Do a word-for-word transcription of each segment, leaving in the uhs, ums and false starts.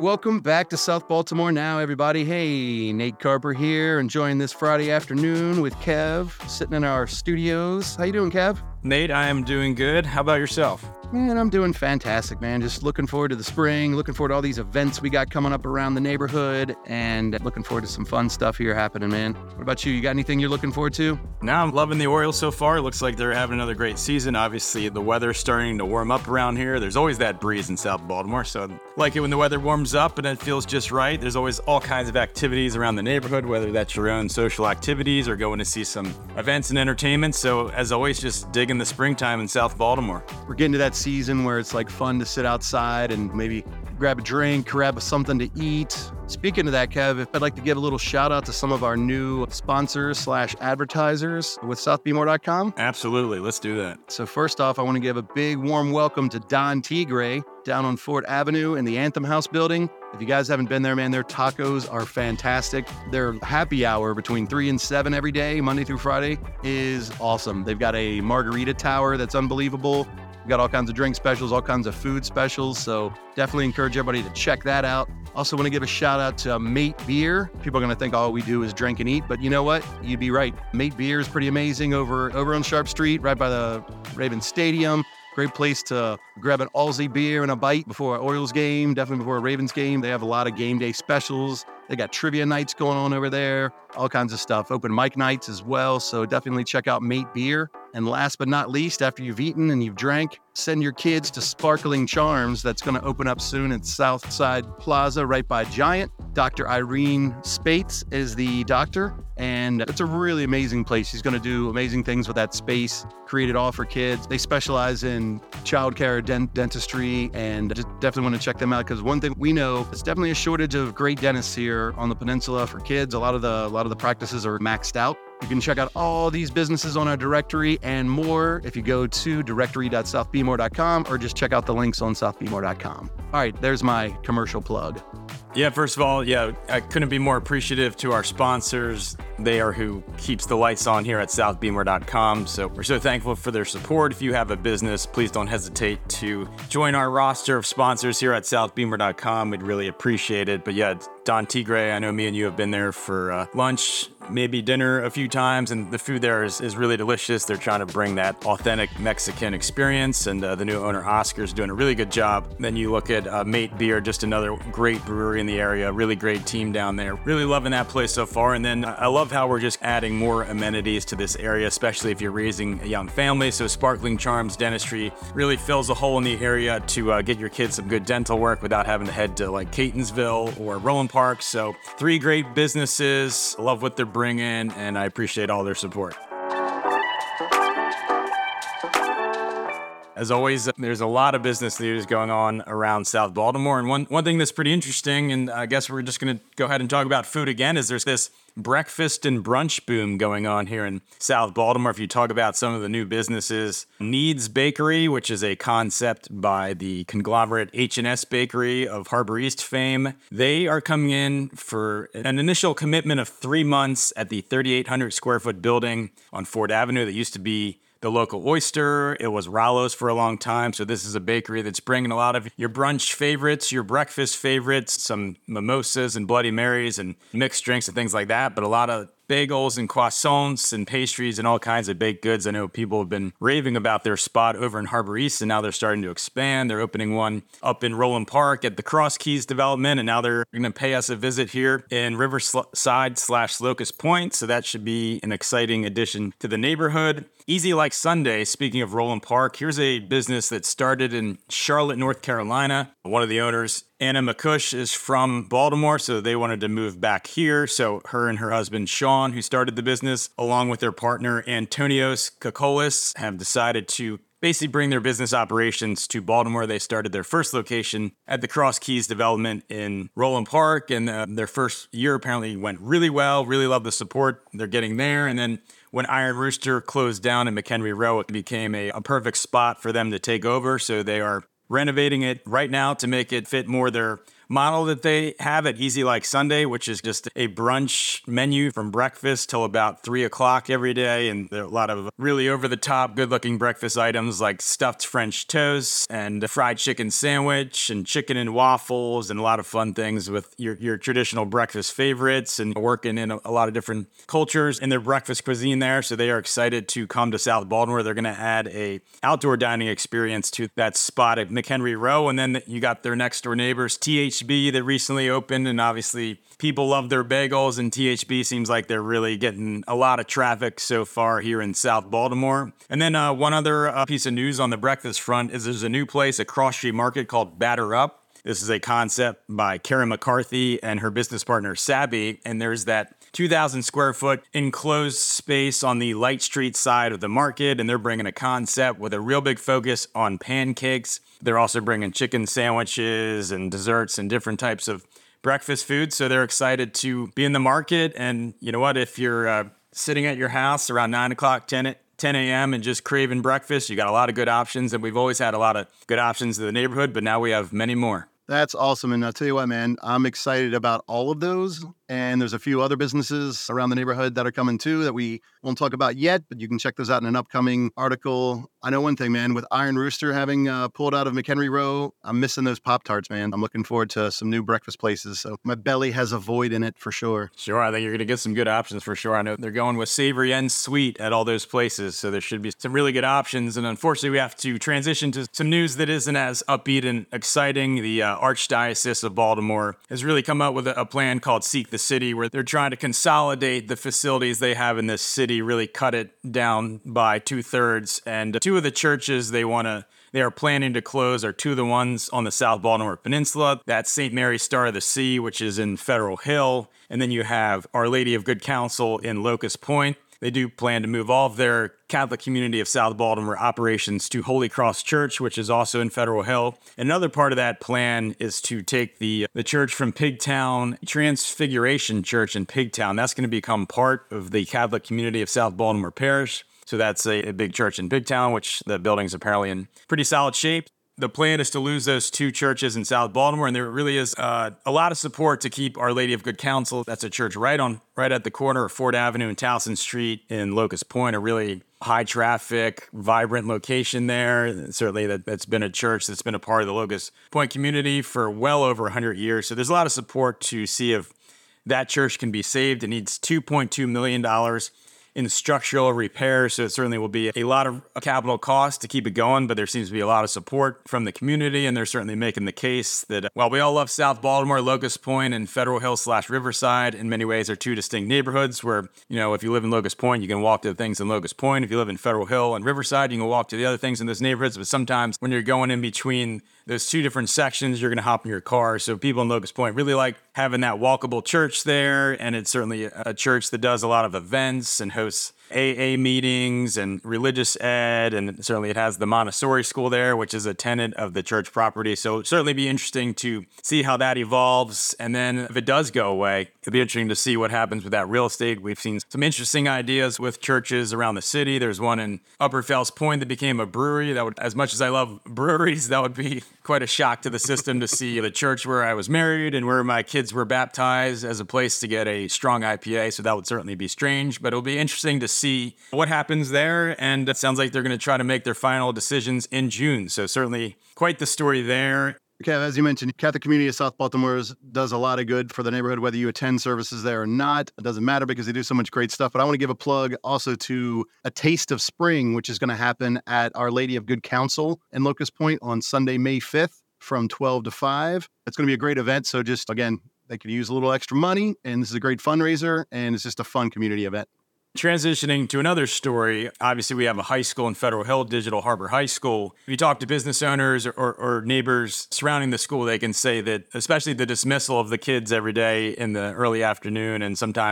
Welcome back to South Baltimore Now, everybody. Hey, Nate Carper here, enjoying this Friday afternoon with Kev, sitting in our studios. How you doing, Kev? Nate, I am doing good. How about yourself? Man, I'm doing fantastic, man. Just looking forward to the spring, looking forward to all these events we got coming up around the neighborhood, and looking forward to some fun stuff here happening, man. What about you? You got anything you're looking forward to? Now I'm loving the Orioles so far. It looks like they're having another great season. Obviously, the weather's starting to warm up around here. There's always that breeze in South Baltimore, so I like it when the weather warms up and it feels just right. There's always all kinds of activities around the neighborhood, whether that's your own social activities or going to see some events and entertainment. So as always, just digging the springtime in South Baltimore. We're getting to that season where it's like fun to sit outside and maybe grab a drink, grab something to eat. Speaking of that, Kev, I'd like to give a little shout out to some of our new sponsors slash advertisers with South Bmore dot com. Absolutely. Let's do that. So first off, I want to give a big warm welcome to Don Tigre down on Fort Avenue in the Anthem House building. If you guys haven't been there, man, their tacos are fantastic. Their happy hour between three and seven every day, Monday through Friday, is awesome. They've got a margarita tower that's unbelievable. We've got all kinds of drink specials, all kinds of food specials. So definitely encourage everybody to check that out. Also want to give a shout out to Mate Beer. People are going to think all we do is drink and eat, but you know what? You'd be right. Mate Beer is pretty amazing over, over on Sharp Street, right by the Ravens Stadium. Great place to grab an Aussie beer and a bite before an Orioles game, definitely before a Ravens game. They have a lot of game day specials. They got trivia nights going on over there, all kinds of stuff. Open mic nights as well, so definitely check out Mate Beer. And last but not least, after you've eaten and you've drank, send your kids to Sparkling Charms. That's going to open up soon at Southside Plaza right by Giant. Doctor Irene Spates is the doctor, and it's a really amazing place. She's going to do amazing things with that space, create it all for kids. They specialize in childcare, dent- dentistry, and just definitely want to check them out because one thing we know, it's definitely a shortage of great dentists here on the peninsula for kids. A lot of the a lot of the practices are maxed out. You can check out all these businesses on our directory and more if you go to directory dot south bmore dot com or just check out the links on south bmore dot com. All right, there's my commercial plug. Yeah, first of all, yeah, I couldn't be more appreciative to our sponsors. They are who keeps the lights on here at south bmore dot com. So we're so thankful for their support. If you have a business, please don't hesitate to join our roster of sponsors here at south bmore dot com. We'd really appreciate it. But yeah, Don Tigre, I know me and you have been there for uh, lunch, maybe dinner a few times, and the food there is, is really delicious. They're trying to bring that authentic Mexican experience, and uh, the new owner, Oscar, is doing a really good job. Then you look at uh, Mate Beer, just another great brewery in the area, really great team down there. Really loving that place so far. And then I love how we're just adding more amenities to this area, especially if you're raising a young family. So Sparkling Charms Dentistry really fills a hole in the area to uh, get your kids some good dental work without having to head to like Catonsville or Roland Park. So three great businesses. I love what they're bringing, and I appreciate all their support. As always, there's a lot of business news going on around South Baltimore, and one, one thing that's pretty interesting, and I guess we're just going to go ahead and talk about food again, is there's this breakfast and brunch boom going on here in South Baltimore. If you talk about some of the new businesses, Needs Bakery, which is a concept by the conglomerate H and S Bakery of Harbor East fame, they are coming in for an initial commitment of three months at the thirty-eight hundred square foot building on Fort Avenue that used to be the local Oyster. It was Rallo's for a long time. So this is a bakery that's bringing a lot of your brunch favorites, your breakfast favorites, some mimosas and Bloody Marys and mixed drinks and things like that. But a lot of bagels and croissants and pastries and all kinds of baked goods. I know people have been raving about their spot over in Harbor East, and now they're starting to expand. They're opening one up in Roland Park at the Cross Keys development, and now they're going to pay us a visit here in Riverside slash Locust Point. So that should be an exciting addition to the neighborhood. Easy Like Sunday, speaking of Roland Park, here's a business that started in Charlotte, North Carolina. One of the owners, Anna McCush, is from Baltimore, so they wanted to move back here. So her and her husband, Sean, who started the business, along with their partner, Antonios Kokolis, have decided to basically bring their business operations to Baltimore. They started their first location at the Cross Keys development in Roland Park, and uh, their first year apparently went really well. Really love the support they're getting there. And then when Iron Rooster closed down in McHenry Row, it became a, a perfect spot for them to take over. So they are renovating it right now to make it fit more their model that they have at Easy Like Sunday, which is just a brunch menu from breakfast till about three o'clock every day. And there are a lot of really over-the-top, good-looking breakfast items like stuffed French toast and a fried chicken sandwich and chicken and waffles and a lot of fun things with your, your traditional breakfast favorites, and working in a, a lot of different cultures in their breakfast cuisine there. So they are excited to come to South Baltimore. They're going to add a outdoor dining experience to that spot at McHenry Row. And then you got their next door neighbors, T H B, that recently opened. And obviously people love their bagels, and T H B seems like they're really getting a lot of traffic so far here in South Baltimore. And then uh, one other uh, piece of news on the breakfast front is there's a new place at Cross Street Market called Batter Up. This is a concept by Karen McCarthy and her business partner, Sabby. And there's that two thousand square foot enclosed space on the Light Street side of the market. And they're bringing a concept with a real big focus on pancakes. They're also bringing chicken sandwiches and desserts and different types of breakfast food. So they're excited to be in the market. And you know what? If you're uh, sitting at your house around nine o'clock, ten a.m. and just craving breakfast, you got a lot of good options. And we've always had a lot of good options in the neighborhood, but now we have many more. That's awesome. And I'll tell you what, man, I'm excited about all of those. And there's a few other businesses around the neighborhood that are coming too that we won't talk about yet, but you can check those out in an upcoming article. I know one thing, man, with Iron Rooster having uh, pulled out of McHenry Row, I'm missing those Pop-Tarts, man. I'm looking forward to some new breakfast places. So my belly has a void in it for sure. Sure. I think you're going to get some good options for sure. I know they're going with savory and sweet at all those places. So there should be some really good options. And unfortunately, we have to transition to some news that isn't as upbeat and exciting. The uh, Archdiocese of Baltimore has really come up with a, a plan called Seek the City, where they're trying to consolidate the facilities they have in this city, really cut it down by two thirds. And two of the churches they want to They are planning to close are two of the ones on the South Baltimore Peninsula. That's Saint Mary's Star of the Sea, which is in Federal Hill. And then you have Our Lady of Good Counsel in Locust Point. They do plan to move all of their Catholic Community of South Baltimore operations to Holy Cross Church, which is also in Federal Hill. Another part of that plan is to take the, the church from Pigtown, Transfiguration Church in Pigtown. That's going to become part of the Catholic Community of South Baltimore Parish. So that's a, a big church in Pigtown, which the building's apparently in pretty solid shape. The plan is to lose those two churches in South Baltimore, and there really is uh, a lot of support to keep Our Lady of Good Counsel. That's a church right on, right at the corner of Ford Avenue and Towson Street in Locust Point, a really high traffic, vibrant location there. Certainly that, that's been a church that's been a part of the Locust Point community for well over one hundred years. So there's a lot of support to see if that church can be saved. It needs two point two million dollars in structural repairs, so it certainly will be a lot of capital cost to keep it going, but there seems to be a lot of support from the community, and they're certainly making the case that while we all love South Baltimore, Locust Point and Federal Hill slash Riverside in many ways are two distinct neighborhoods where, you know, if you live in Locust Point, you can walk to the things in Locust Point. If you live in Federal Hill and Riverside, you can walk to the other things in those neighborhoods, but sometimes when you're going in between those two different sections, you're going to hop in your car. So people in Locust Point really like having that walkable church there. And it's certainly a church that does a lot of events and hosts A A meetings and religious ed. And certainly it has the Montessori school there, which is a tenant of the church property. So it'll certainly be interesting to see how that evolves. And then if it does go away, it'll be interesting to see what happens with that real estate. We've seen some interesting ideas with churches around the city. There's one in Upper Fells Point that became a brewery. That would, as much as I love breweries, that would be quite a shock to the system to see the church where I was married and where my kids were baptized as a place to get a strong I P A. So that would certainly be strange, but it'll be interesting to see what happens there. And it sounds like they're going to try to make their final decisions in June. So certainly quite the story there. Okay, as you mentioned, Catholic Community of South Baltimore does a lot of good for the neighborhood, whether you attend services there or not. It doesn't matter because they do so much great stuff. But I want to give a plug also to A Taste of Spring, which is going to happen at Our Lady of Good Counsel in Locust Point on Sunday, May fifth from twelve to five. It's going to be a great event. So just, again, they could use a little extra money, and this is a great fundraiser, and it's just a fun community event. Transitioning to another story, obviously we have a high school in Federal Hill, Digital Harbor High School. If you talk to business owners or, or, or neighbors surrounding the school, they can say that especially the dismissal of the kids every day in the early afternoon and sometimes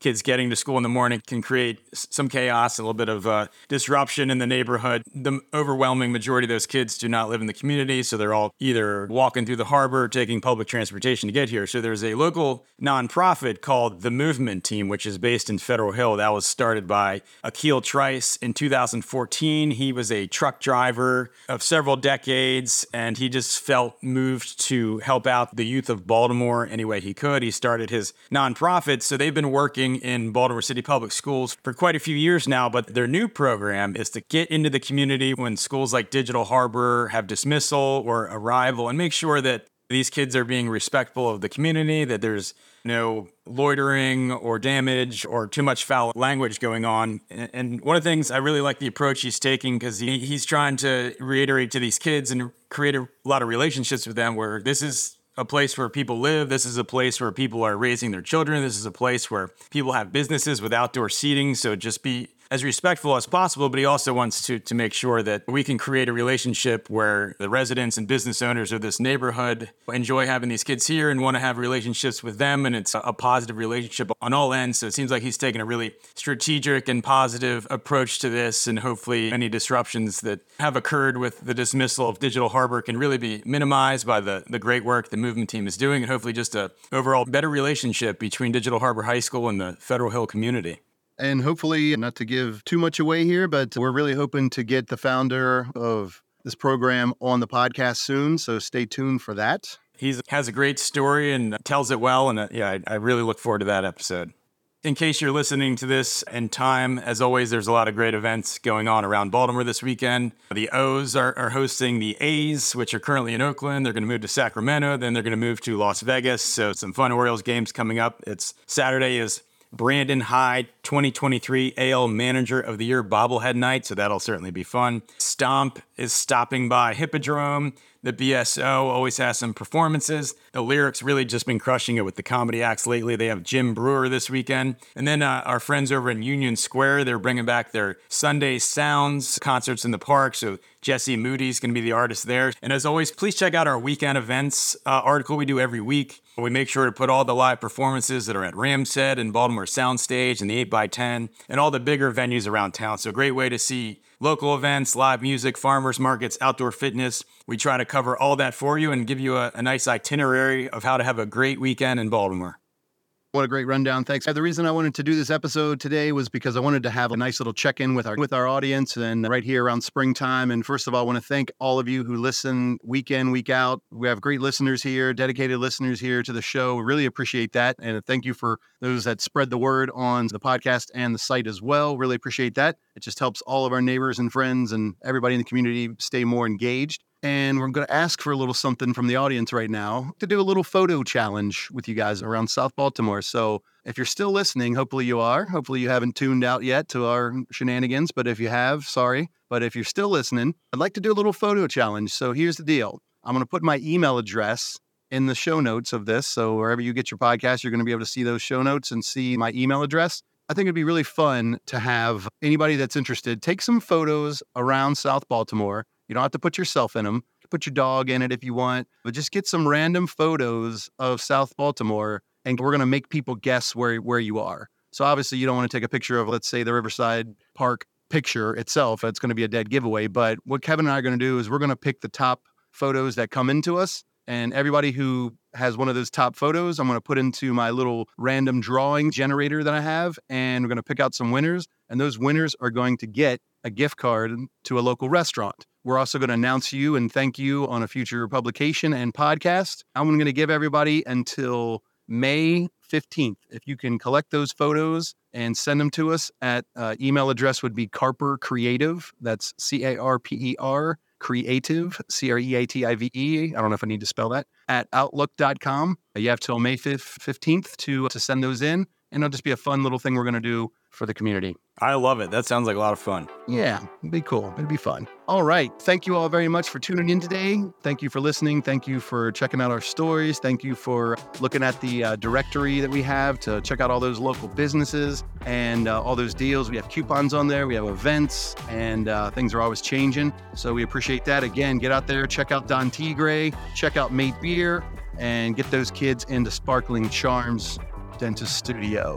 kids getting to school in the morning can create some chaos, a little bit of uh, disruption in the neighborhood. The overwhelming majority of those kids do not live in the community, so they're all either walking through the harbor or taking public transportation to get here. So there's a local nonprofit called The Movement Team, which is based in Federal Hill. That was started by Akil Trice in two thousand fourteen. He was a truck driver of several decades, and he just felt moved to help out the youth of Baltimore any way he could. He started his nonprofit, so they've been working in Baltimore City Public Schools for quite a few years now, but their new program is to get into the community when schools like Digital Harbor have dismissal or arrival and make sure that these kids are being respectful of the community, that there's no loitering or damage or too much foul language going on. And one of the things I really like the approach he's taking, because he, he's trying to reiterate to these kids and create a lot of relationships with them where this is a place where people live. This is a place where people are raising their children. This is a place where people have businesses with outdoor seating. So just be as respectful as possible, but he also wants to to make sure that we can create a relationship where the residents and business owners of this neighborhood enjoy having these kids here and want to have relationships with them, and it's a positive relationship on all ends. So it seems like he's taking a really strategic and positive approach to this, and hopefully any disruptions that have occurred with the dismissal of Digital Harbor can really be minimized by the, the great work the movement team is doing, and hopefully just a overall better relationship between Digital Harbor High School and the Federal Hill community. And hopefully, not to give too much away here, but we're really hoping to get the founder of this program on the podcast soon. So stay tuned for that. He has a great story and tells it well. And uh, yeah, I, I really look forward to that episode. In case you're listening to this in time, as always, there's a lot of great events going on around Baltimore this weekend. The O's are, are hosting the A's, which are currently in Oakland. They're going to move to Sacramento. Then they're going to move to Las Vegas. So some fun Orioles games coming up. It's Saturday is Brandon Hyde, twenty twenty-three A L Manager of the Year bobblehead night, so that'll certainly be fun. Stomp is stopping by Hippodrome. The B S O always has some performances. The Lyrics really just been crushing it with the comedy acts lately. They have Jim Brewer this weekend. And then uh, our friends over in Union Square, they're bringing back their Sunday Sounds concerts in the park. So Jesse Moody's going to be the artist there. And as always, please check out our weekend events uh, article we do every week. We make sure to put all the live performances that are at Ramshead and Baltimore Soundstage and the eight by ten and all the bigger venues around town. So a great way to see local events, live music, farmers markets, outdoor fitness. We try to cover all that for you and give you a, a nice itinerary of how to have a great weekend in Baltimore. What a great rundown. Thanks. The reason I wanted to do this episode today was because I wanted to have a nice little check-in with our with our audience and right here around springtime. And first of all, I want to thank all of you who listen week in, week out. We have great listeners here, dedicated listeners here to the show. We really appreciate that. And thank you for those that spread the word on the podcast and the site as well. Really appreciate that. It just helps all of our neighbors and friends and everybody in the community stay more engaged. And we're going to ask for a little something from the audience right now to do a little photo challenge with you guys around South Baltimore. So if you're still listening, hopefully you are. Hopefully you haven't tuned out yet to our shenanigans. But if you have, sorry. But if you're still listening, I'd like to do a little photo challenge. So here's the deal. I'm going to put my email address in the show notes of this. So wherever you get your podcast, you're going to be able to see those show notes and see my email address. I think it'd be really fun to have anybody that's interested take some photos around South Baltimore. You don't have to put yourself in them. Put your dog in it if you want, but just get some random photos of South Baltimore, and we're going to make people guess where, where you are. So obviously you don't want to take a picture of, let's say, the Riverside Park picture itself. It's going to be a dead giveaway. But what Kevin and I are going to do is we're going to pick the top photos that come into us, and everybody who has one of those top photos, I'm going to put into my little random drawing generator that I have, and we're going to pick out some winners, and those winners are going to get a gift card to a local restaurant. We're also going to announce you and thank you on a future publication and podcast. I'm going to give everybody until May fifteenth. If you can collect those photos and send them to us at uh, email address would be Carper Creative. That's C A R P E R Creative, C R E A T I V E. I don't know if I need to spell that, at outlook dot com. You have till May fifteenth to, to send those in. And it'll just be a fun little thing we're going to do for the community. I love it. That sounds like a lot of fun. Yeah, it'd be cool. It'd be fun. All right. Thank you all very much for tuning in today. Thank you for listening. Thank you for checking out our stories. Thank you for looking at the uh, directory that we have to check out all those local businesses and uh, all those deals. We have coupons on there. We have events, and uh, things are always changing. So we appreciate that. Again, get out there, check out Don Tigre, check out Mate Beer, and get those kids into Sparkling Charms Dentist Studio.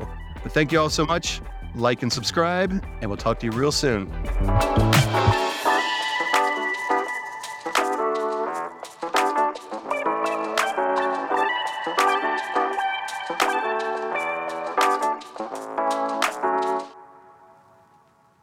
But thank you all so much. Like and subscribe, and we'll talk to you real soon.